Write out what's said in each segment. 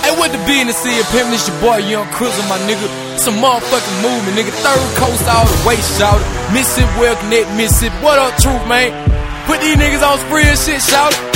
Hey, what the business is, pimpin'? It's your boy Young Crizzle, my nigga. It's a motherfucking movement, nigga. Third coast all the way, shout it. Mississippi, well connect, Mississippi. What up, truth, man? Put these niggas on spree and shit, shout it.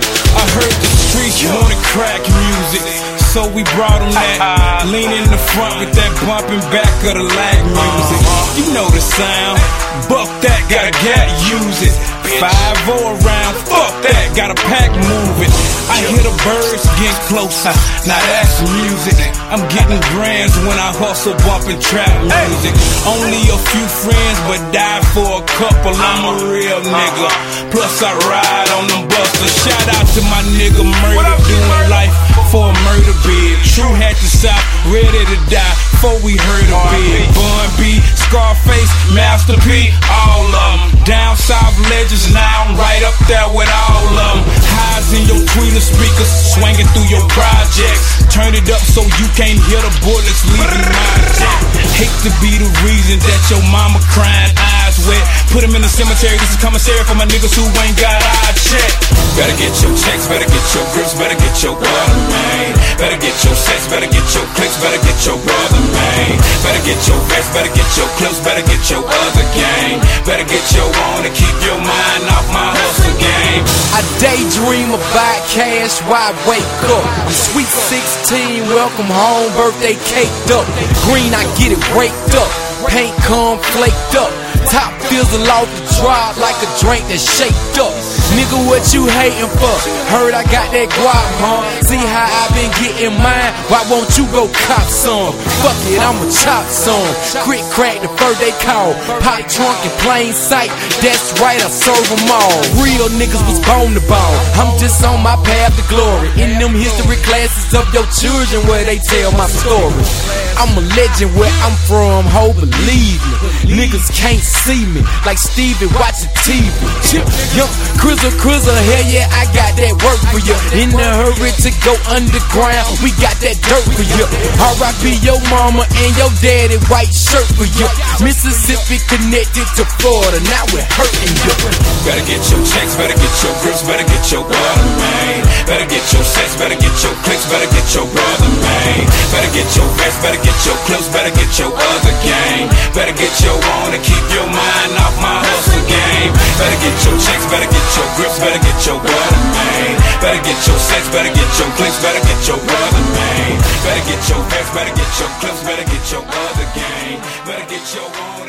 I heard the streets wanted crack music, so we brought them that. Lean in the front with that bumping back of the lag music. You know the sound. Buck that, got a gat, use it. 5-0 around, fuck that, got a pack moving. I hear the birds getting closer, now that's music. I'm getting grands when I hustle bumping trap music. Only a few friends, but die for a couple. I'm a real nigga, plus I ride on them busters. Shout out to my nigga Murder, doing life for a murder bid. True had the South, ready to die before we heard a bid. Bun B, Scarface, Master P, all of them. Down South legends, now I'm right up there with all of them. Highs in your tweeter speakers, swinging through your projects. Turn it up so you can't hear the bullets leaving my jet. Hate to be the reason that your mama crying, eyes wet. Put him in the cemetery, this is commissary for my niggas who ain't got eye check. Better get your checks, better get your grips, better get your brother, man. Better get your sex, better get your clicks, better get your brother, man. Better get your vest, better get your clips, better get your other game. Better get your own to keep your mind off my hustle game. I daydream about cash, why I wake up. Sweet 16, welcome home, birthday caked up. Green, I get it raked up. Paint come flaked up. Top fizzle off the drop like a drink that's shaked up. Nigga, what you hating for? Heard I got that guap, huh? See how I been getting mine? Why won't you go cop some? Fuck it, I'ma chop some. Quick crack the first they call. Pop trunk in plain sight. That's right, I serve them all. Real niggas was bone to bone. I'm just on my path to glory. In them history classes of your children where they tell my story. I'm a legend where I'm from, ho, believe me. Niggas can't see me like Stevie watching TV. Young Crizzle, hell yeah, I got that work for you. In a hurry to go underground, we got that dirt for you. R.I.P. your mama and your daddy, white shirt for you. Mississippi connected to Florida, now we're hurting you. Better get your checks, better get your grips, better get your brother, man. Better get your sex, better get your clicks, better get your brother, man. Better get your vest, better get your clips, better get your other game. Better get your own to keep your mind off my hustle game. Better get your checks, better get your grips, better get your brother, man. Better get your sex, better get your clicks, better get your brother, man. Better get your vest, better get your clips, better get your other game. Better get your own.